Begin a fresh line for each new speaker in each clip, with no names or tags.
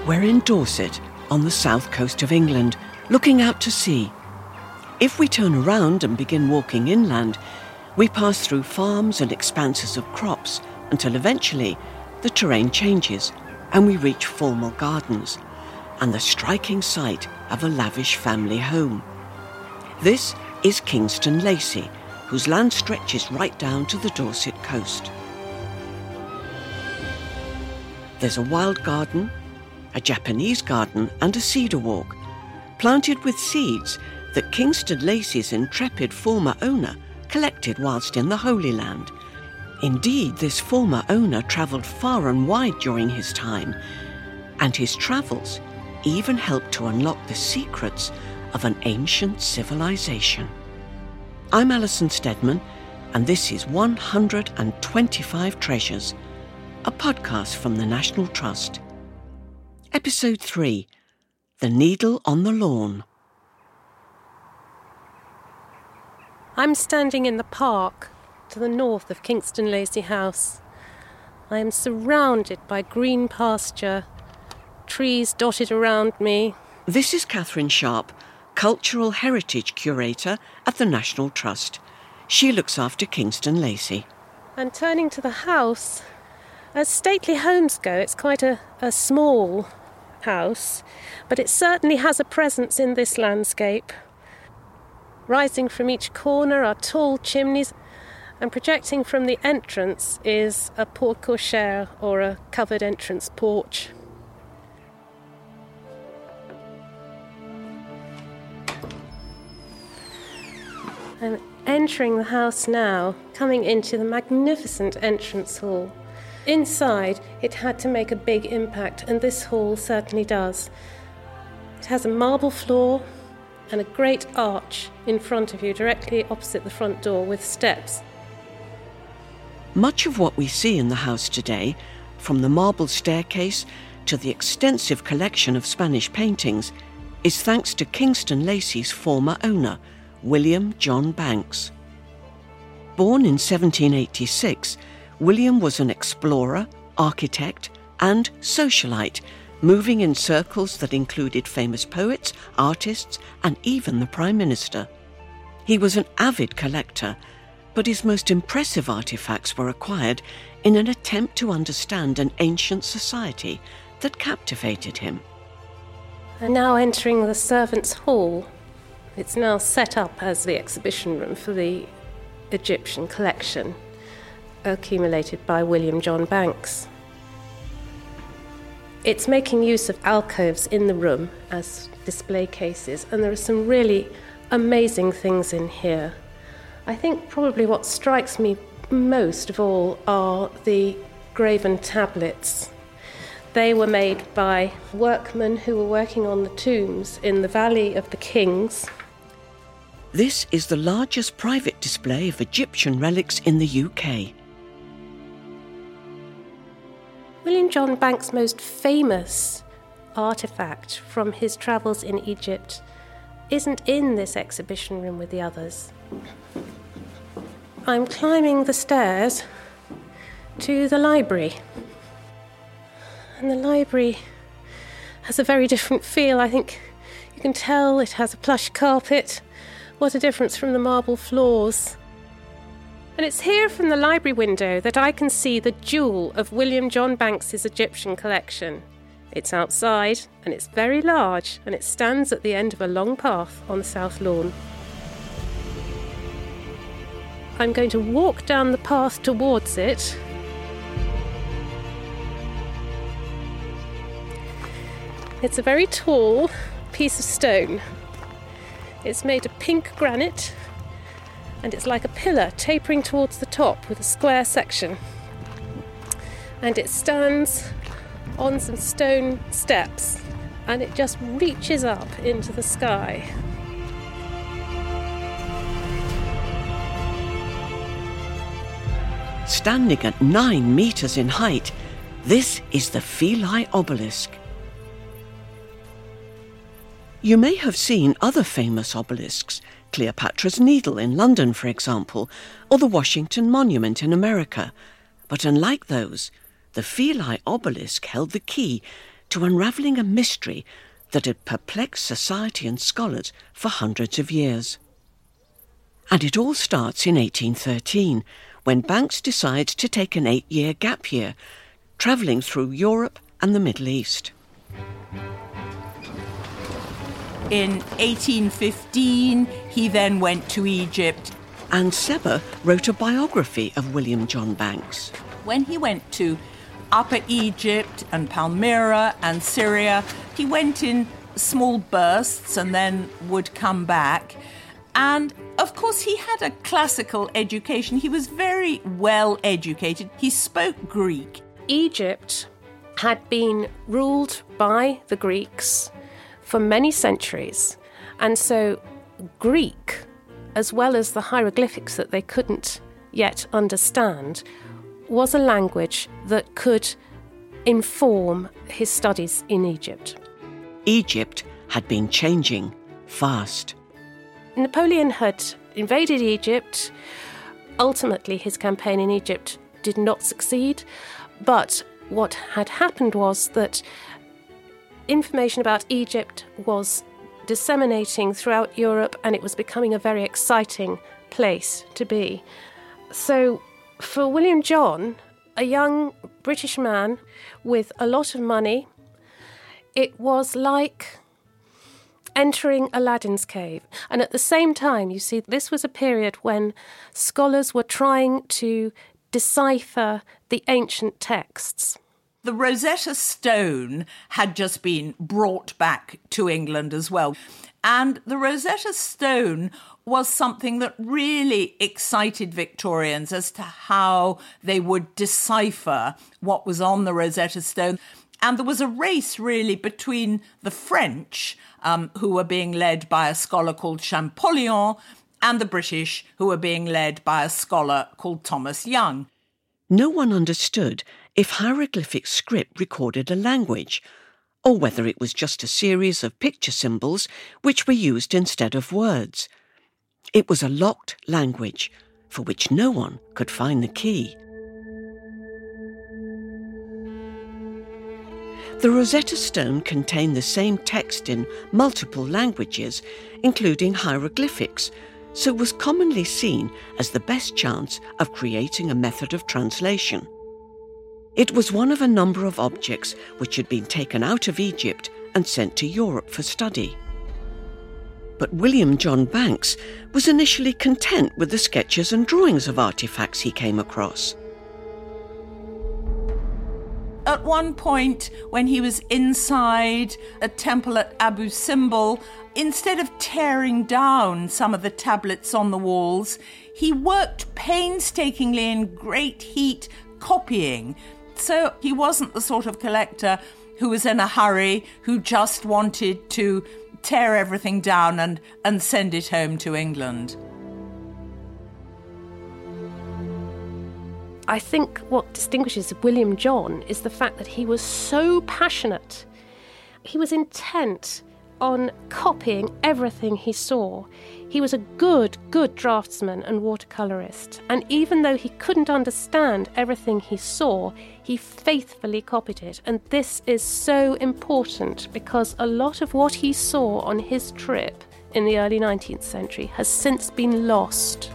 We're in Dorset, on the south coast of England, looking out to sea. If we turn around and begin walking inland, we pass through farms and expanses of crops until eventually the terrain changes and we reach formal gardens and the striking sight of a lavish family home. This is Kingston Lacy, whose land stretches right down to the Dorset coast. There's a wild garden, a Japanese garden and a cedar walk, planted with seeds that Kingston Lacy's intrepid former owner collected whilst in the Holy Land. Indeed, this former owner travelled far and wide during his time, and his travels even helped to unlock the secrets of an ancient civilization. I'm Alison Steadman, and this is 125 Treasures, a podcast from the National Trust. Episode 3, The Needle on the Lawn.
I'm standing in the park to the north of Kingston Lacy House. I am surrounded by green pasture, trees dotted around me.
This is Catherine Sharp, Cultural Heritage Curator at the National Trust. She looks after Kingston Lacy.
And turning to the house, as stately homes go, it's quite a small house, but it certainly has a presence in this landscape. Rising from each corner are tall chimneys, and projecting from the entrance is a porte cochere, or a covered entrance porch. I'm entering the house now, coming into the magnificent entrance hall. Inside, it had to make a big impact, and this hall certainly does. It has a marble floor and a great arch in front of you, directly opposite the front door, with steps.
Much of what we see in the house today, from the marble staircase to the extensive collection of Spanish paintings, is thanks to Kingston Lacy's former owner, William John Banks. Born in 1786, William was an explorer, architect, and socialite, moving in circles that included famous poets, artists, and even the Prime Minister. He was an avid collector, but his most impressive artifacts were acquired in an attempt to understand an ancient society that captivated him.
I'm now entering the servants' hall. It's now set up as the exhibition room for the Egyptian collection, accumulated by William John Banks. It's making use of alcoves in the room as display cases, and there are some really amazing things in here. I think probably what strikes me most of all are the graven tablets. They were made by workmen who were working on the tombs in the Valley of the Kings.
This is the largest private display of Egyptian relics in the UK.
William John Banks' most famous artefact from his travels in Egypt isn't in this exhibition room with the others. I'm climbing the stairs to the library. And the library has a very different feel. I think you can tell it has a plush carpet. What a difference from the marble floors. And it's here from the library window that I can see the jewel of William John Banks' Egyptian collection. It's outside, and it's very large, and it stands at the end of a long path on the south lawn. I'm going to walk down the path towards it. It's a very tall piece of stone. It's made of pink granite, and it's like a pillar tapering towards the top with a square section. And it stands on some stone steps, and it just reaches up into the sky.
Standing at 9 metres in height, this is the Philae obelisk. You may have seen other famous obelisks, Cleopatra's Needle in London, for example, or the Washington Monument in America. But unlike those, the Philae obelisk held the key to unravelling a mystery that had perplexed society and scholars for hundreds of years. And it all starts in 1813, when Banks decides to take an 8-year gap year, travelling through Europe and the Middle East.
In 1815, he then went to Egypt.
Anne Sebber wrote a biography of William John Banks.
When he went to Upper Egypt and Palmyra and Syria, he went in small bursts and then would come back. And, of course, he had a classical education. He was very well educated. He spoke Greek.
Egypt had been ruled by the Greeks for many centuries, and so Greek, as well as the hieroglyphics that they couldn't yet understand, was a language that could inform his studies in Egypt.
Egypt had been changing fast.
Napoleon had invaded Egypt. Ultimately, his campaign in Egypt did not succeed, but what had happened was that information about Egypt was disseminating throughout Europe, and it was becoming a very exciting place to be. So for William John, a young British man with a lot of money, it was like entering Aladdin's cave. And at the same time, you see, this was a period when scholars were trying to decipher the ancient texts.
The Rosetta Stone had just been brought back to England as well. And the Rosetta Stone was something that really excited Victorians as to how they would decipher what was on the Rosetta Stone. And there was a race, really, between the French, who were being led by a scholar called Champollion, and the British, who were being led by a scholar called Thomas Young.
No one understood if hieroglyphic script recorded a language, or whether it was just a series of picture symbols which were used instead of words. It was a locked language for which no one could find the key. The Rosetta Stone contained the same text in multiple languages, including hieroglyphics, so was commonly seen as the best chance of creating a method of translation. It was one of a number of objects which had been taken out of Egypt and sent to Europe for study. But William John Banks was initially content with the sketches and drawings of artefacts he came across.
At one point, when he was inside a temple at Abu Simbel, instead of tearing down some of the tablets on the walls, he worked painstakingly in great heat copying. So he wasn't the sort of collector who was in a hurry, who just wanted to tear everything down and send it home to England.
I think what distinguishes William John is the fact that he was so passionate. He was intent on copying everything he saw. He was a good draftsman and watercolourist, and even though he couldn't understand everything he saw, he faithfully copied it. And this is so important because a lot of what he saw on his trip in the early 19th century has since been lost.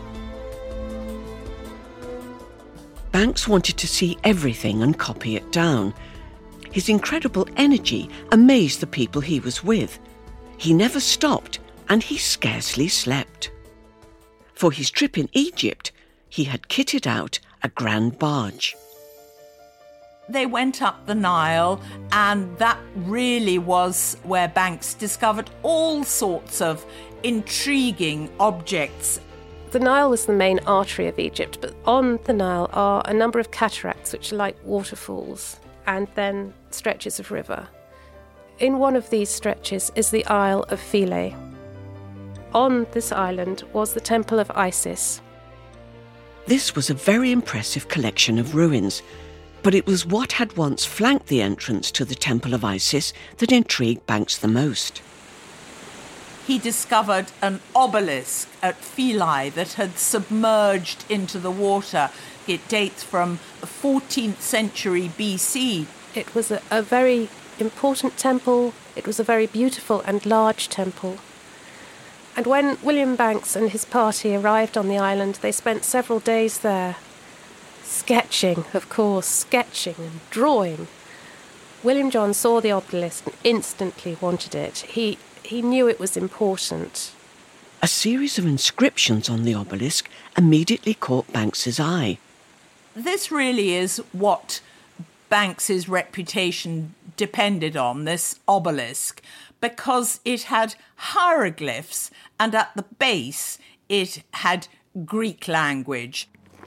Banks wanted to see everything and copy it down. His incredible energy amazed the people he was with. He never stopped, and he scarcely slept. For his trip in Egypt, he had kitted out a grand barge.
They went up the Nile, and that really was where Banks discovered all sorts of intriguing objects.
The Nile was the main artery of Egypt, but on the Nile are a number of cataracts which are like waterfalls, and then stretches of river. In one of these stretches is the Isle of Philae. On this island was the Temple of Isis.
This was a very impressive collection of ruins, but it was what had once flanked the entrance to the Temple of Isis that intrigued Banks the most.
He discovered an obelisk at Philae that had submerged into the water. It dates from the 14th century BC.
It was a very important temple. It was a very beautiful and large temple. And when William Banks and his party arrived on the island, they spent several days there, sketching, of course, sketching and drawing. William John saw the obelisk and instantly wanted it. He knew it was important.
A series of inscriptions on the obelisk immediately caught Banks's eye.
This really is what Banks's reputation depended on, this obelisk, because it had hieroglyphs and at the base it had Greek language.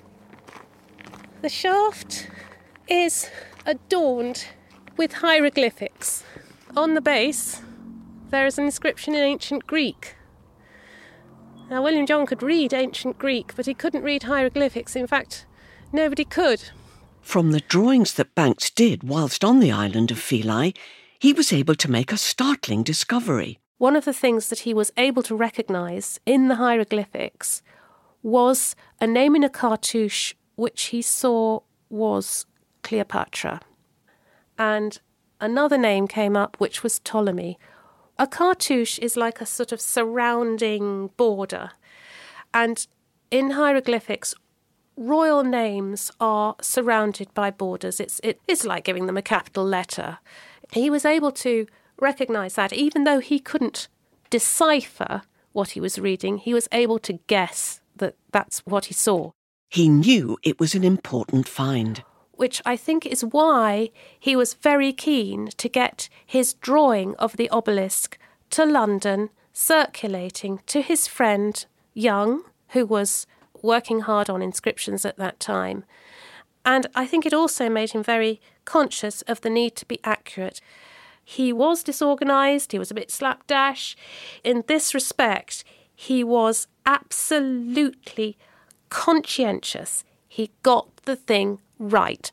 The shaft is adorned with hieroglyphics. On the base, there is an inscription in ancient Greek. Now, William John could read ancient Greek, but he couldn't read hieroglyphics. In fact, nobody could.
From the drawings that Banks did whilst on the island of Philae, he was able to make a startling discovery.
One of the things that he was able to recognise in the hieroglyphics was a name in a cartouche which he saw was Cleopatra. And another name came up which was Ptolemy. A cartouche is like a sort of surrounding border. And in hieroglyphics, royal names are surrounded by borders. It's like giving them a capital letter. He was able to recognise that even though he couldn't decipher what he was reading, he was able to guess that that's what he saw.
He knew it was an important find.
Which I think is why he was very keen to get his drawing of the obelisk to London, circulating to his friend Young, who was working hard on inscriptions at that time. And I think it also made him very conscious of the need to be accurate. He was disorganised, he was a bit slapdash. In this respect, he was absolutely conscientious. He got the thing right.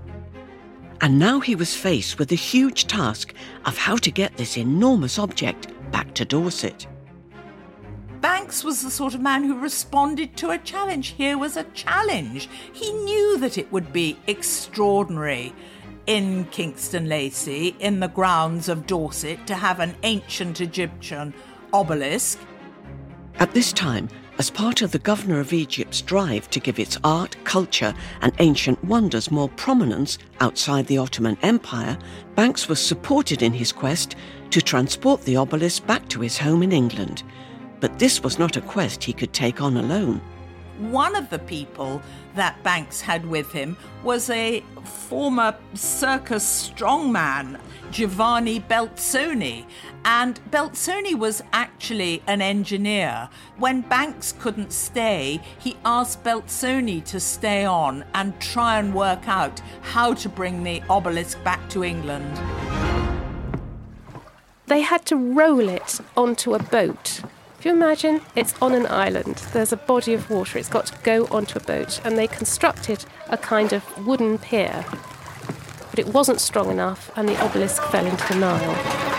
And now he was faced with the huge task of how to get this enormous object back to Dorset.
Banks was the sort of man who responded to a challenge. Here was a challenge. He knew that it would be extraordinary in Kingston Lacy, in the grounds of Dorset, to have an ancient Egyptian obelisk.
At this time, as part of the Governor of Egypt's drive to give its art, culture and ancient wonders more prominence outside the Ottoman Empire, Banks was supported in his quest to transport the obelisk back to his home in England. But this was not a quest he could take on alone.
One of the people that Banks had with him was a former circus strongman, Giovanni Belzoni. And Belzoni was actually an engineer. When Banks couldn't stay, he asked Belzoni to stay on and try and work out how to bring the obelisk back to England.
They had to roll it onto a boat. If you imagine, it's on an island, there's a body of water, it's got to go onto a boat, and they constructed a kind of wooden pier. But it wasn't strong enough, and the obelisk fell into the Nile.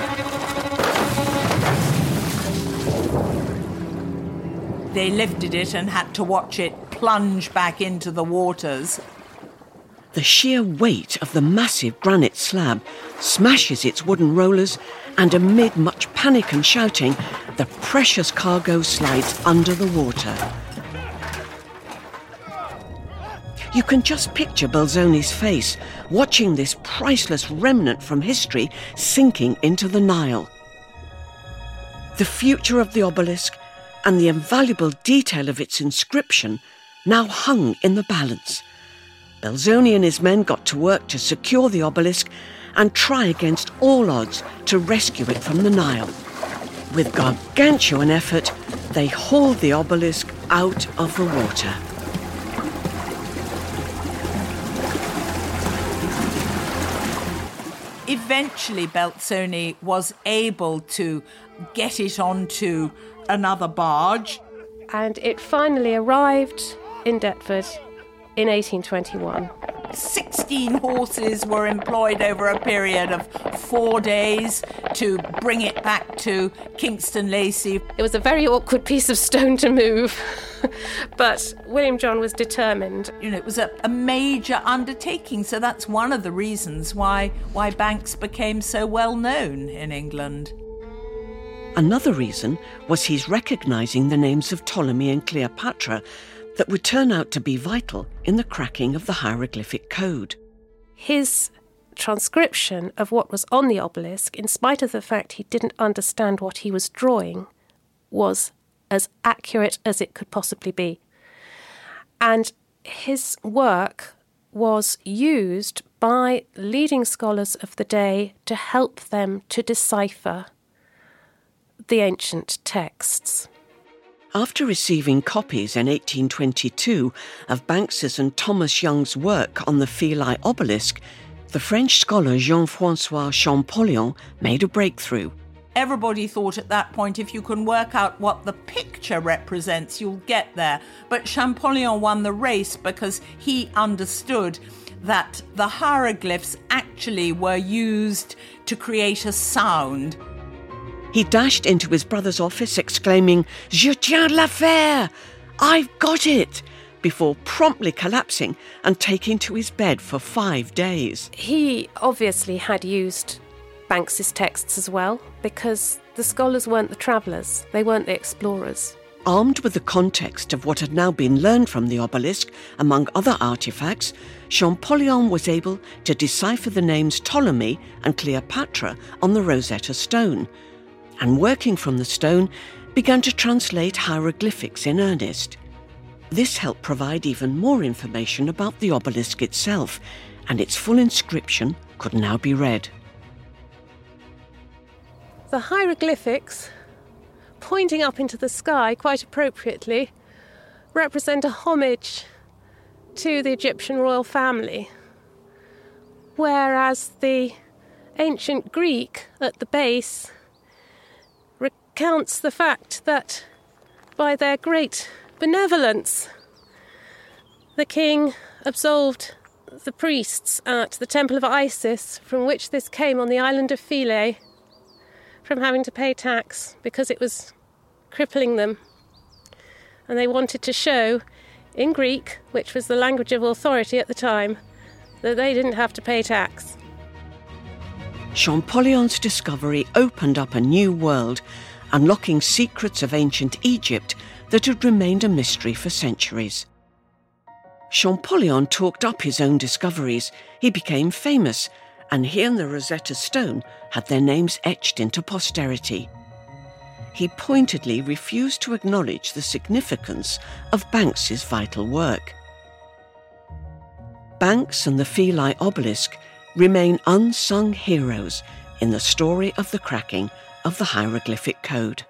They lifted it and had to watch it plunge back into the waters.
The sheer weight of the massive granite slab smashes its wooden rollers, and amid much panic and shouting, the precious cargo slides under the water. You can just picture Belzoni's face watching this priceless remnant from history sinking into the Nile. The future of the obelisk and the invaluable detail of its inscription now hung in the balance. Belzoni and his men got to work to secure the obelisk and try against all odds to rescue it from the Nile. With gargantuan effort, they hauled the obelisk out of the water.
Eventually, Belzoni was able to get it onto another barge.
And it finally arrived in Deptford in 1821.
16 horses were employed over a period of 4 days to bring it back to Kingston Lacy.
It was a very awkward piece of stone to move, but William John was determined.
It was a major undertaking, so that's one of the reasons why Banks became so well known in England.
Another reason was his recognising the names of Ptolemy and Cleopatra that would turn out to be vital in the cracking of the hieroglyphic code.
His transcription of what was on the obelisk, in spite of the fact he didn't understand what he was drawing, was as accurate as it could possibly be. And his work was used by leading scholars of the day to help them to decipher the ancient texts.
After receiving copies in 1822 of Banks's and Thomas Young's work on the Philae obelisk, the French scholar Jean-François Champollion made a breakthrough.
Everybody thought at that point, if you can work out what the picture represents, you'll get there. But Champollion won the race because he understood that the hieroglyphs actually were used to create a sound.
He dashed into his brother's office exclaiming, "Je tiens l'affaire! I've got it!" before promptly collapsing and taking to his bed for 5 days.
He obviously had used Banks's texts as well, because the scholars weren't the travellers, they weren't the explorers.
Armed with the context of what had now been learned from the obelisk, among other artefacts, Champollion was able to decipher the names Ptolemy and Cleopatra on the Rosetta Stone, and working from the stone, began to translate hieroglyphics in earnest. This helped provide even more information about the obelisk itself, and its full inscription could now be read.
The hieroglyphics, pointing up into the sky quite appropriately, represent a homage to the Egyptian royal family, whereas the ancient Greek at the base recounts the fact that by their great benevolence, the king absolved the priests at the Temple of Isis, from which this came on the island of Philae, from having to pay tax because it was crippling them. And they wanted to show, in Greek, which was the language of authority at the time, that they didn't have to pay tax.
Champollion's discovery opened up a new world, unlocking secrets of ancient Egypt that had remained a mystery for centuries. Champollion talked up his own discoveries. He became famous, and he and the Rosetta Stone had their names etched into posterity. He pointedly refused to acknowledge the significance of Banks's vital work. Banks and the Philae obelisk remain unsung heroes in the story of the cracking of the hieroglyphic code.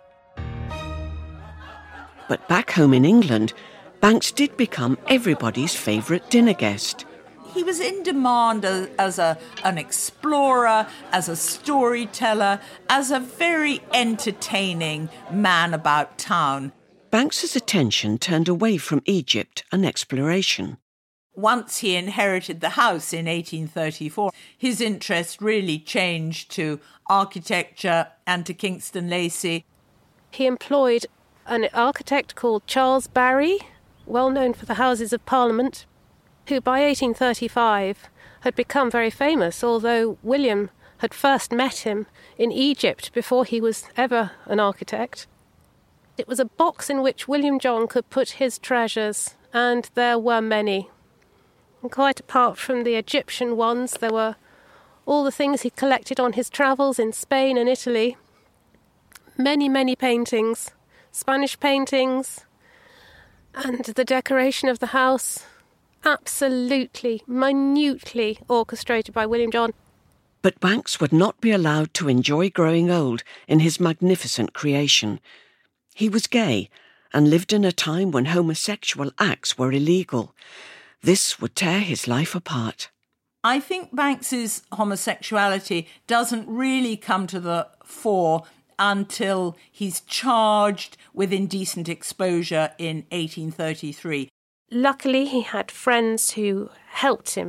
But back home in England, Banks did become everybody's favourite dinner guest.
He was in demand as an explorer, as a storyteller, as a very entertaining man about town.
Banks's attention turned away from Egypt and exploration.
Once he inherited the house in 1834, his interest really changed to architecture and to Kingston Lacy.
He employed an architect called Charles Barry, well known for the Houses of Parliament, who by 1835 had become very famous, although William had first met him in Egypt before he was ever an architect. It was a box in which William John could put his treasures, and there were many. And quite apart from the Egyptian ones, there were all the things he collected on his travels in Spain and Italy. Many, many paintings, Spanish paintings, and the decoration of the house, absolutely, minutely orchestrated by William John.
But Banks would not be allowed to enjoy growing old in his magnificent creation. He was gay and lived in a time when homosexual acts were illegal. This would tear his life apart.
I think Banks's homosexuality doesn't really come to the fore until he's charged with indecent exposure in 1833.
Luckily, he had friends who helped him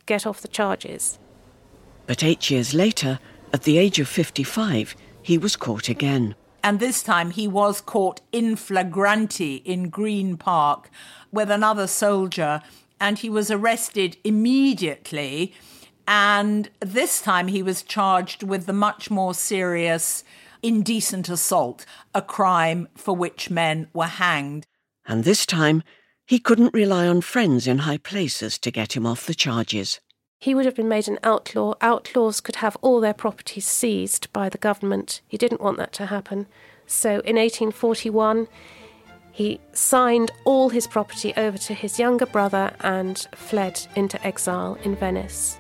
get off the charges.
But 8 years later, at the age of 55, he was caught again.
And this time he was caught in flagranti in Green Park with another soldier, and he was arrested immediately. And this time he was charged with the much more serious indecent assault, a crime for which men were hanged.
And this time he couldn't rely on friends in high places to get him off the charges.
He would have been made an outlaw. Outlaws could have all their properties seized by the government. He didn't want that to happen. So in 1841, he signed all his property over to his younger brother and fled into exile in Venice.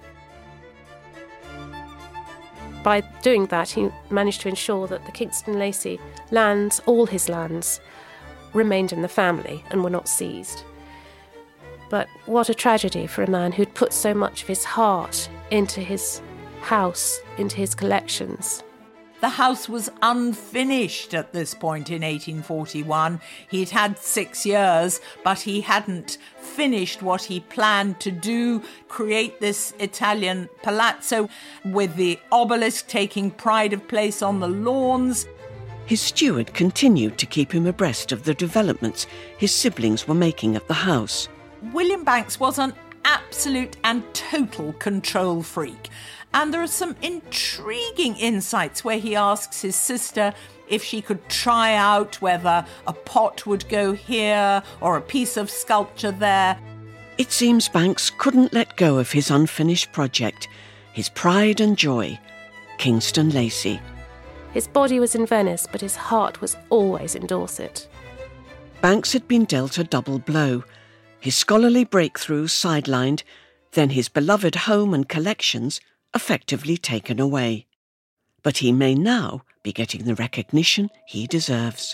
By doing that, he managed to ensure that the Kingston Lacy lands, all his lands, remained in the family and were not seized. But what a tragedy for a man who'd put so much of his heart into his house, into his collections.
The house was unfinished at this point in 1841. He'd had 6 years, but he hadn't finished what he planned to do, create this Italian palazzo with the obelisk taking pride of place on the lawns.
His steward continued to keep him abreast of the developments his siblings were making at the house.
William Banks was an absolute and total control freak. And there are some intriguing insights where he asks his sister if she could try out whether a pot would go here or a piece of sculpture there.
It seems Banks couldn't let go of his unfinished project, his pride and joy, Kingston Lacy.
His body was in Venice, but his heart was always in Dorset.
Banks had been dealt a double blow. His scholarly breakthroughs sidelined, then his beloved home and collections effectively taken away. But he may now be getting the recognition he deserves.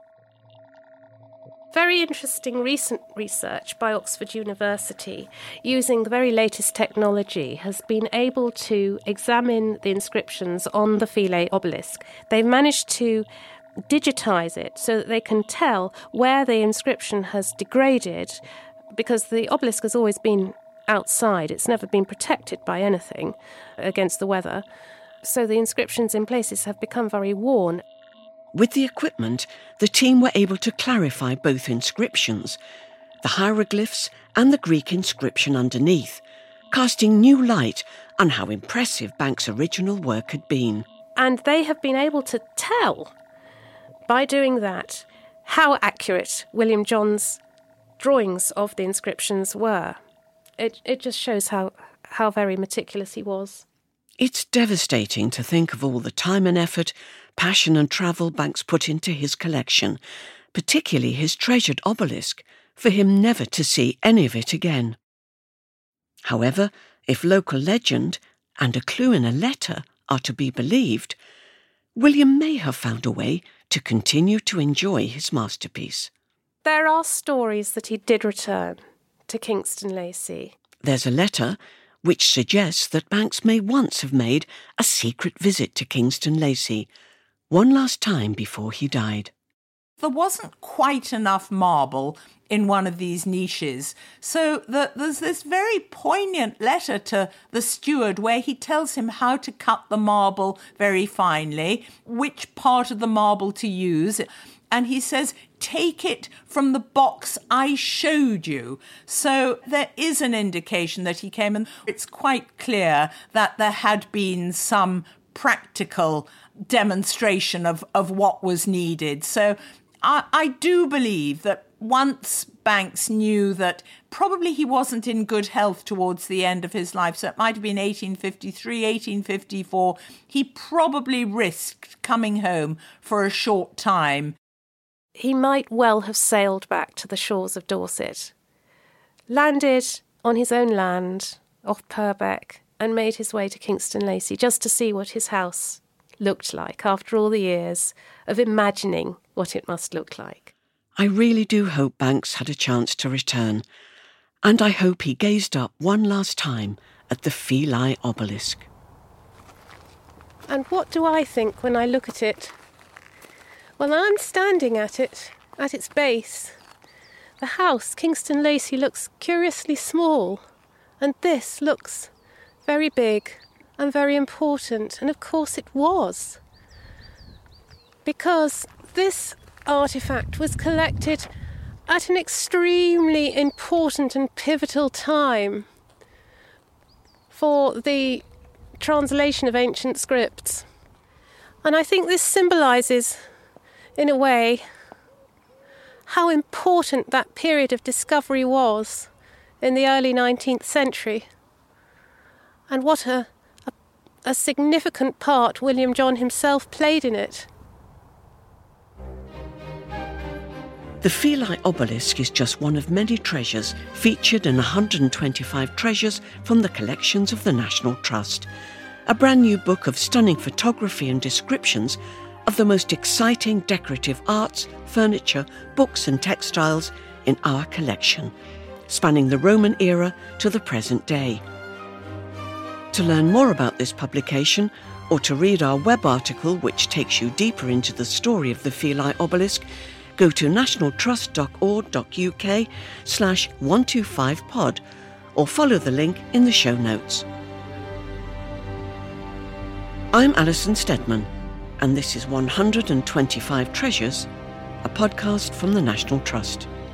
Very interesting recent research by Oxford University, using the very latest technology, has been able to examine the inscriptions on the Philae obelisk. They've managed to digitise it so that they can tell where the inscription has degraded, because the obelisk has always been outside. It's never been protected by anything against the weather. So the inscriptions in places have become very worn.
With the equipment, the team were able to clarify both inscriptions, the hieroglyphs and the Greek inscription underneath, casting new light on how impressive Banks' original work had been.
And they have been able to tell, by doing that, how accurate William John's drawings of the inscriptions were. It just shows how very meticulous he was.
It's devastating to think of all the time and effort, passion and travel Banks put into his collection, particularly his treasured obelisk, for him never to see any of it again. However, if local legend and a clue in a letter are to be believed, William may have found a way to continue to enjoy his masterpiece.
There are stories that he did return to Kingston Lacy.
There's a letter which suggests that Banks may once have made a secret visit to Kingston Lacy, one last time before he died.
There wasn't quite enough marble in one of these niches, so there's this very poignant letter to the steward where he tells him how to cut the marble very finely, which part of the marble to use, and he says, take it from the box I showed you. So there is an indication that he came, and it's quite clear that there had been some practical demonstration of what was needed. So I do believe that once Banks knew that probably he wasn't in good health towards the end of his life, so it might have been 1853, 1854, he probably risked coming home for a short time.
He might well have sailed back to the shores of Dorset, landed on his own land off Purbeck, and made his way to Kingston Lacy just to see what his house looked like after all the years of imagining what it must look like.
I really do hope Banks had a chance to return, and I hope he gazed up one last time at the Philae obelisk.
And what do I think when I look at it? Well, I'm standing at it, at its base. The house, Kingston Lacy, looks curiously small And this looks very big and very important, and of course it was. Because this artefact was collected at an extremely important and pivotal time for the translation of ancient scripts. And I think this symbolises, in a way, how important that period of discovery was in the early 19th century, and what a significant part William John himself played in it.
The Philae obelisk is just one of many treasures featured in 125 treasures from the collections of the National Trust, a brand new book of stunning photography and descriptions of the most exciting decorative arts, furniture, books and textiles in our collection, spanning the Roman era to the present day. To learn more about this publication, or to read our web article which takes you deeper into the story of the Philae obelisk, go to nationaltrust.org.uk/125pod or follow the link in the show notes. I'm Alison Steadman, and this is 125 Treasures, a podcast from the National Trust.